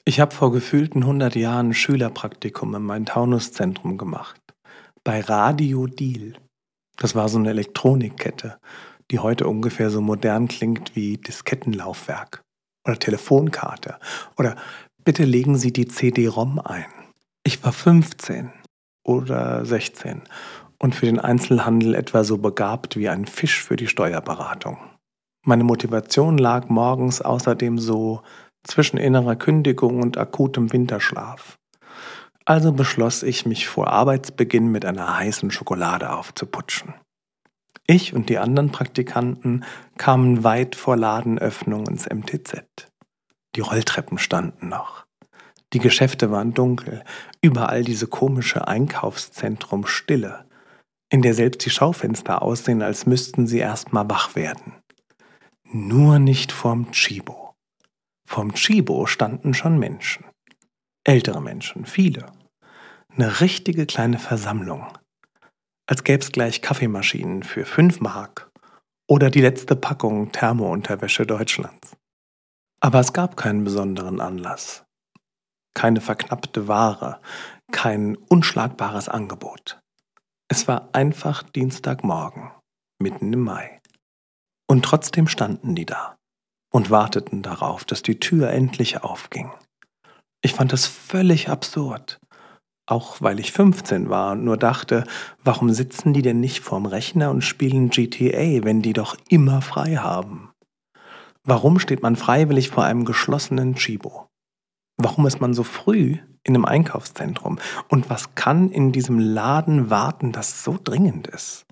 Ich habe vor gefühlten 100 Jahren ein Schülerpraktikum im Main-Taunus-Zentrum gemacht. Bei Radio Deal. Das war so eine Elektronikkette, die heute ungefähr so modern klingt wie Diskettenlaufwerk oder Telefonkarte oder bitte legen Sie die CD-ROM ein. Ich war 15 oder 16 und für den Einzelhandel etwa so begabt wie ein Fisch für die Steuerberatung. Meine Motivation lag morgens außerdem so zwischen innerer Kündigung und akutem Winterschlaf. Also beschloss ich, mich vor Arbeitsbeginn mit einer heißen Schokolade aufzuputschen. Ich und die anderen Praktikanten kamen weit vor Ladenöffnung ins MTZ. Die Rolltreppen standen noch. Die Geschäfte waren dunkel, überall diese komische Einkaufszentrum-Stille, in der selbst die Schaufenster aussehen, als müssten sie erst mal wach werden. Nur nicht vorm Chibo. Vorm Chibo standen schon Menschen. Ältere Menschen, viele. Eine richtige kleine Versammlung. Als gäb's gleich Kaffeemaschinen für 5 Mark oder die letzte Packung Thermounterwäsche Deutschlands. Aber es gab keinen besonderen Anlass. Keine verknappte Ware, kein unschlagbares Angebot. Es war einfach Dienstagmorgen, mitten im Mai. Und trotzdem standen die da und warteten darauf, dass die Tür endlich aufging. Ich fand es völlig absurd, auch weil ich 15 war und nur dachte, warum sitzen die denn nicht vorm Rechner und spielen GTA, wenn die doch immer frei haben? Warum steht man freiwillig vor einem geschlossenen Chibo? Warum ist man so früh in einem Einkaufszentrum? Und was kann in diesem Laden warten, das so dringend ist?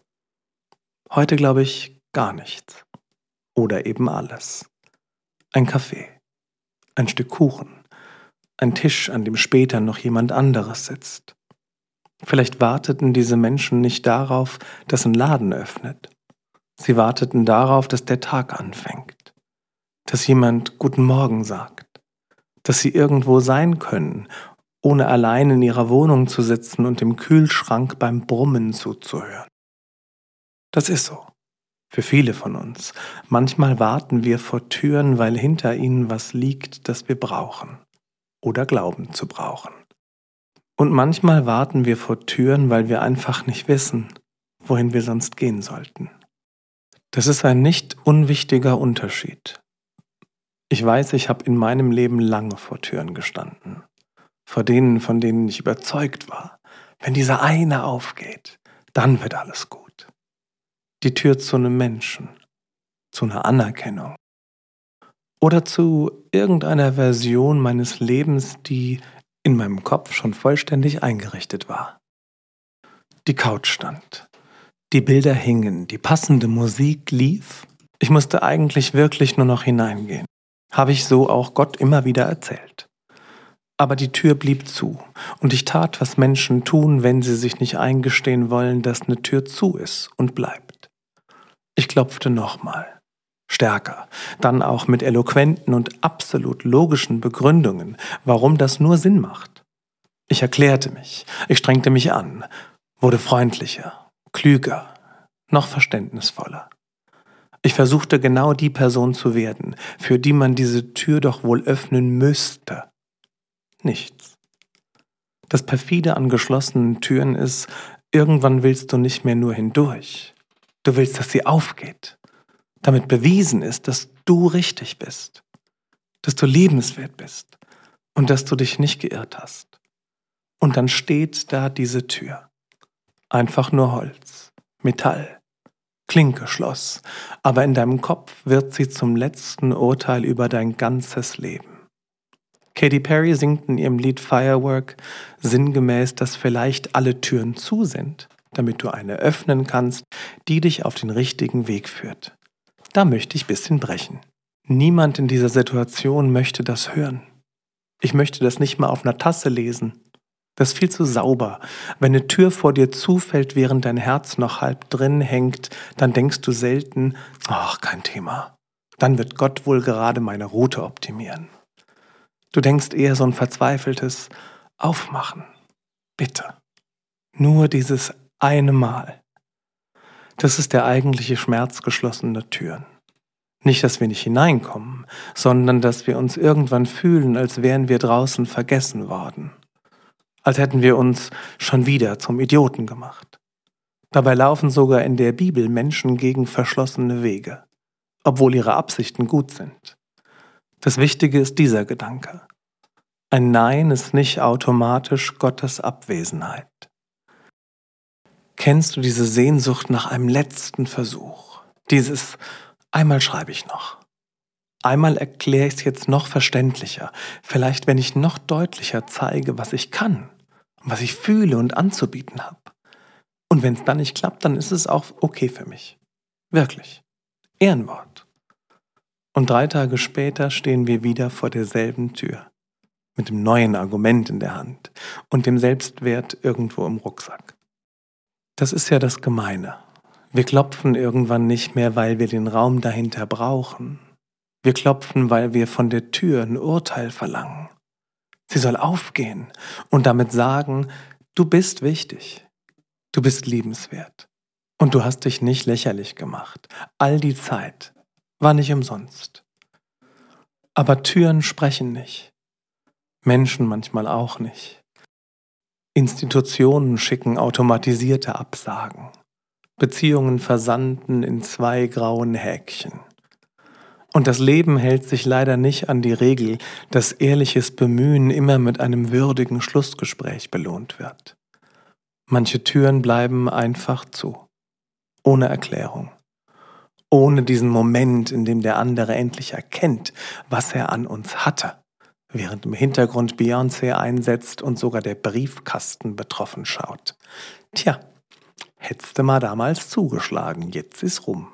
Heute glaube ich gar nichts. Oder eben alles. Ein Kaffee, ein Stück Kuchen, ein Tisch, an dem später noch jemand anderes sitzt. Vielleicht warteten diese Menschen nicht darauf, dass ein Laden öffnet. Sie warteten darauf, dass der Tag anfängt, dass jemand Guten Morgen sagt, dass sie irgendwo sein können, ohne allein in ihrer Wohnung zu sitzen und dem Kühlschrank beim Brummen zuzuhören. Das ist so. Für viele von uns. Manchmal warten wir vor Türen, weil hinter ihnen was liegt, das wir brauchen oder glauben zu brauchen. Und manchmal warten wir vor Türen, weil wir einfach nicht wissen, wohin wir sonst gehen sollten. Das ist ein nicht unwichtiger Unterschied. Ich weiß, ich habe in meinem Leben lange vor Türen gestanden. Vor denen, von denen ich überzeugt war. Wenn dieser eine aufgeht, dann wird alles gut. Die Tür zu einem Menschen, zu einer Anerkennung oder zu irgendeiner Version meines Lebens, die in meinem Kopf schon vollständig eingerichtet war. Die Couch stand, die Bilder hingen, die passende Musik lief. Ich musste eigentlich wirklich nur noch hineingehen. Habe ich so auch Gott immer wieder erzählt. Aber die Tür blieb zu und ich tat, was Menschen tun, wenn sie sich nicht eingestehen wollen, dass eine Tür zu ist und bleibt. Ich klopfte nochmal, stärker, dann auch mit eloquenten und absolut logischen Begründungen, warum das nur Sinn macht. Ich erklärte mich, ich strengte mich an, wurde freundlicher, klüger, noch verständnisvoller. Ich versuchte genau die Person zu werden, für die man diese Tür doch wohl öffnen müsste. Nichts. Das perfide an geschlossenen Türen ist, irgendwann willst du nicht mehr nur hindurch. Du willst, dass sie aufgeht, damit bewiesen ist, dass du richtig bist, dass du liebenswert bist und dass du dich nicht geirrt hast. Und dann steht da diese Tür. Einfach nur Holz, Metall, Klinke, Schloss, aber in deinem Kopf wird sie zum letzten Urteil über dein ganzes Leben. Katy Perry singt in ihrem Lied Firework sinngemäß, dass vielleicht alle Türen zu sind, damit du eine öffnen kannst, die dich auf den richtigen Weg führt. Da möchte ich ein bisschen brechen. Niemand in dieser Situation möchte das hören. Ich möchte das nicht mal auf einer Tasse lesen. Das ist viel zu sauber. Wenn eine Tür vor dir zufällt, während dein Herz noch halb drin hängt, dann denkst du selten, ach, kein Thema. Dann wird Gott wohl gerade meine Route optimieren. Du denkst eher so ein verzweifeltes Aufmachen. Bitte. Nur dieses eine Mal. Das ist der eigentliche Schmerz geschlossener Türen. Nicht, dass wir nicht hineinkommen, sondern dass wir uns irgendwann fühlen, als wären wir draußen vergessen worden. Als hätten wir uns schon wieder zum Idioten gemacht. Dabei laufen sogar in der Bibel Menschen gegen verschlossene Wege, obwohl ihre Absichten gut sind. Das Wichtige ist dieser Gedanke. Ein Nein ist nicht automatisch Gottes Abwesenheit. Kennst du diese Sehnsucht nach einem letzten Versuch? Dieses einmal schreibe ich noch. Einmal erkläre ich es jetzt noch verständlicher. Vielleicht, wenn ich noch deutlicher zeige, was ich kann, was ich fühle und anzubieten habe. Und wenn es dann nicht klappt, dann ist es auch okay für mich. Wirklich. Ehrenwort. Und 3 Tage später stehen wir wieder vor derselben Tür. Mit dem neuen Argument in der Hand und dem Selbstwert irgendwo im Rucksack. Das ist ja das Gemeine. Wir klopfen irgendwann nicht mehr, weil wir den Raum dahinter brauchen. Wir klopfen, weil wir von der Tür ein Urteil verlangen. Sie soll aufgehen und damit sagen, du bist wichtig, du bist liebenswert und du hast dich nicht lächerlich gemacht. All die Zeit war nicht umsonst. Aber Türen sprechen nicht. Menschen manchmal auch nicht. Institutionen schicken automatisierte Absagen. Beziehungen versanden in 2 grauen Häkchen. Und das Leben hält sich leider nicht an die Regel, dass ehrliches Bemühen immer mit einem würdigen Schlussgespräch belohnt wird. Manche Türen bleiben einfach zu, ohne Erklärung, ohne diesen Moment, in dem der andere endlich erkennt, was er an uns hatte, während im Hintergrund Beyoncé einsetzt und sogar der Briefkasten betroffen schaut. Tja, hättest du mal damals zugeschlagen, jetzt ist rum.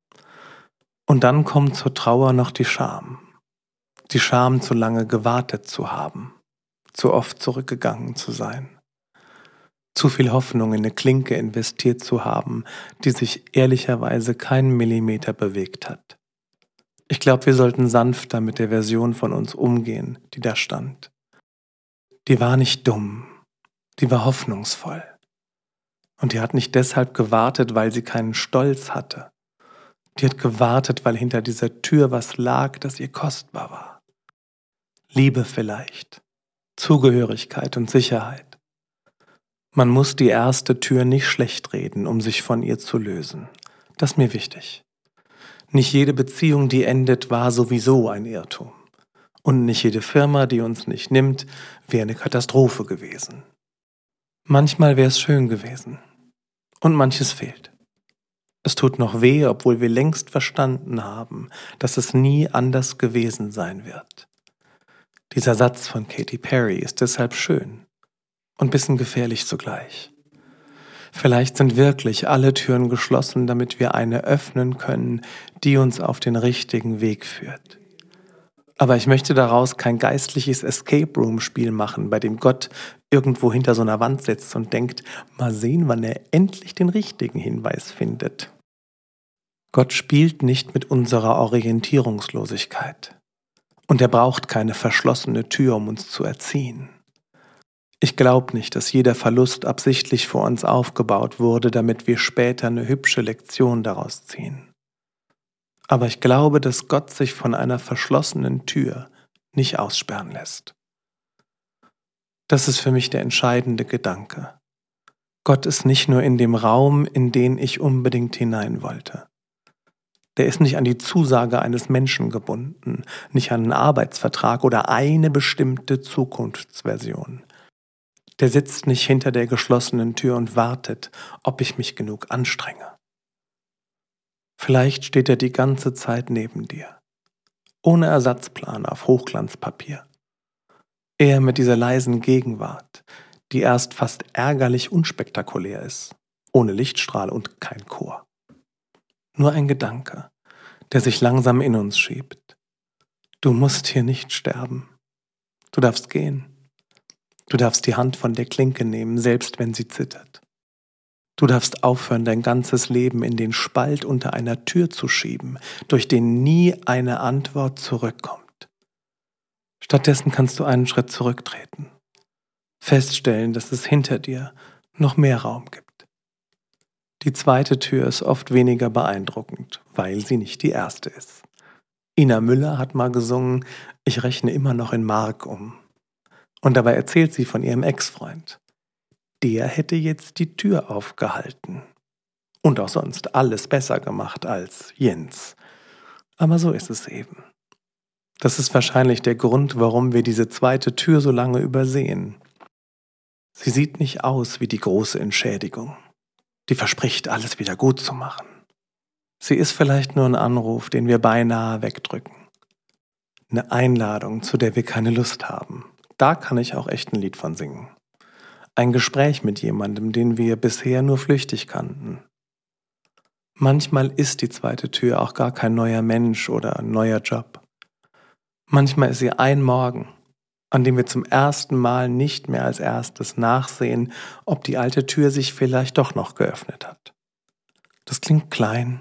Und dann kommt zur Trauer noch die Scham. Die Scham, zu lange gewartet zu haben, zu oft zurückgegangen zu sein. Zu viel Hoffnung in eine Klinke investiert zu haben, die sich ehrlicherweise keinen Millimeter bewegt hat. Ich glaube, wir sollten sanfter mit der Version von uns umgehen, die da stand. Die war nicht dumm, die war hoffnungsvoll. Und die hat nicht deshalb gewartet, weil sie keinen Stolz hatte. Die hat gewartet, weil hinter dieser Tür was lag, das ihr kostbar war. Liebe vielleicht, Zugehörigkeit und Sicherheit. Man muss die erste Tür nicht schlecht reden, um sich von ihr zu lösen. Das ist mir wichtig. Nicht jede Beziehung, die endet, war sowieso ein Irrtum. Und nicht jede Firma, die uns nicht nimmt, wäre eine Katastrophe gewesen. Manchmal wäre es schön gewesen. Und manches fehlt. Es tut noch weh, obwohl wir längst verstanden haben, dass es nie anders gewesen sein wird. Dieser Satz von Katy Perry ist deshalb schön und ein bisschen gefährlich zugleich. Vielleicht sind wirklich alle Türen geschlossen, damit wir eine öffnen können, die uns auf den richtigen Weg führt. Aber ich möchte daraus kein geistliches Escape-Room-Spiel machen, bei dem Gott irgendwo hinter so einer Wand sitzt und denkt, mal sehen, wann er endlich den richtigen Hinweis findet. Gott spielt nicht mit unserer Orientierungslosigkeit. Und er braucht keine verschlossene Tür, um uns zu erziehen. Ich glaube nicht, dass jeder Verlust absichtlich vor uns aufgebaut wurde, damit wir später eine hübsche Lektion daraus ziehen. Aber ich glaube, dass Gott sich von einer verschlossenen Tür nicht aussperren lässt. Das ist für mich der entscheidende Gedanke. Gott ist nicht nur in dem Raum, in den ich unbedingt hinein wollte. Der ist nicht an die Zusage eines Menschen gebunden, nicht an einen Arbeitsvertrag oder eine bestimmte Zukunftsversion. Der sitzt nicht hinter der geschlossenen Tür und wartet, ob ich mich genug anstrenge. Vielleicht steht er die ganze Zeit neben dir, ohne Ersatzplan auf Hochglanzpapier. Er mit dieser leisen Gegenwart, die erst fast ärgerlich unspektakulär ist, ohne Lichtstrahl und kein Chor. Nur ein Gedanke, der sich langsam in uns schiebt. Du musst hier nicht sterben. Du darfst gehen. Du darfst die Hand von der Klinke nehmen, selbst wenn sie zittert. Du darfst aufhören, dein ganzes Leben in den Spalt unter einer Tür zu schieben, durch den nie eine Antwort zurückkommt. Stattdessen kannst du einen Schritt zurücktreten, feststellen, dass es hinter dir noch mehr Raum gibt. Die zweite Tür ist oft weniger beeindruckend, weil sie nicht die erste ist. Ina Müller hat mal gesungen, ich rechne immer noch in Mark um. Und dabei erzählt sie von ihrem Ex-Freund. Der hätte jetzt die Tür aufgehalten. Und auch sonst alles besser gemacht als Jens. Aber so ist es eben. Das ist wahrscheinlich der Grund, warum wir diese zweite Tür so lange übersehen. Sie sieht nicht aus wie die große Entschädigung. Die verspricht, alles wieder gut zu machen. Sie ist vielleicht nur ein Anruf, den wir beinahe wegdrücken. Eine Einladung, zu der wir keine Lust haben. Da kann ich auch echt ein Lied von singen. Ein Gespräch mit jemandem, den wir bisher nur flüchtig kannten. Manchmal ist die zweite Tür auch gar kein neuer Mensch oder ein neuer Job. Manchmal ist sie ein Morgen, an dem wir zum ersten Mal nicht mehr als erstes nachsehen, ob die alte Tür sich vielleicht doch noch geöffnet hat. Das klingt klein,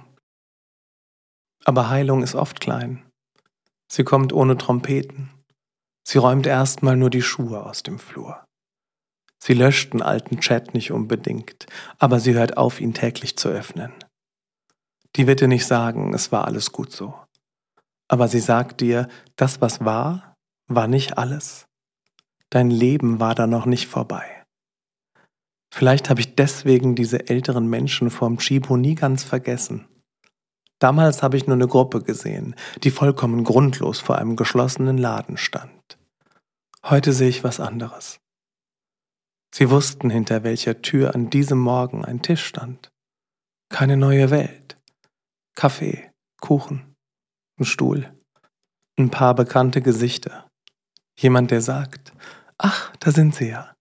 aber Heilung ist oft klein. Sie kommt ohne Trompeten. Sie räumt erstmal nur die Schuhe aus dem Flur. Sie löscht einen alten Chat nicht unbedingt, aber sie hört auf, ihn täglich zu öffnen. Die wird dir nicht sagen, es war alles gut so. Aber sie sagt dir, das, was war, war nicht alles. Dein Leben war da noch nicht vorbei. Vielleicht habe ich deswegen diese älteren Menschen vorm Chibo nie ganz vergessen. Damals habe ich nur eine Gruppe gesehen, die vollkommen grundlos vor einem geschlossenen Laden stand. Heute sehe ich was anderes. Sie wussten, hinter welcher Tür an diesem Morgen ein Tisch stand. Keine neue Welt. Kaffee, Kuchen, ein Stuhl, ein paar bekannte Gesichter. Jemand, der sagt, ach, da sind sie ja.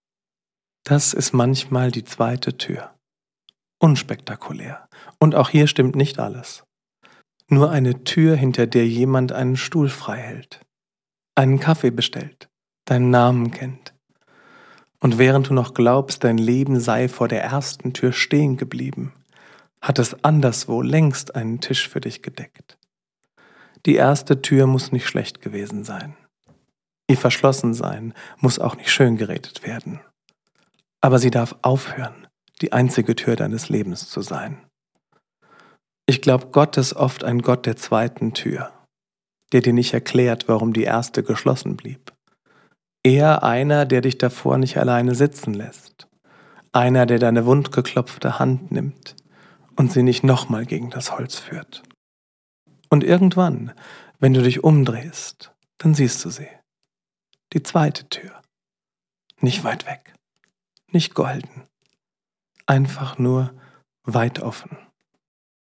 Das ist manchmal die zweite Tür. Unspektakulär. Und auch hier stimmt nicht alles. Nur eine Tür, hinter der jemand einen Stuhl frei hält, einen Kaffee bestellt, deinen Namen kennt. Und während du noch glaubst, dein Leben sei vor der ersten Tür stehen geblieben, hat es anderswo längst einen Tisch für dich gedeckt. Die erste Tür muss nicht schlecht gewesen sein. Ihr Verschlossensein muss auch nicht schön geredet werden. Aber sie darf aufhören, die einzige Tür deines Lebens zu sein. Ich glaube, Gott ist oft ein Gott der zweiten Tür, der dir nicht erklärt, warum die erste geschlossen blieb. Eher einer, der dich davor nicht alleine sitzen lässt. Einer, der deine wundgeklopfte Hand nimmt und sie nicht nochmal gegen das Holz führt. Und irgendwann, wenn du dich umdrehst, dann siehst du sie. Die zweite Tür. Nicht weit weg. Nicht golden. Einfach nur weit offen.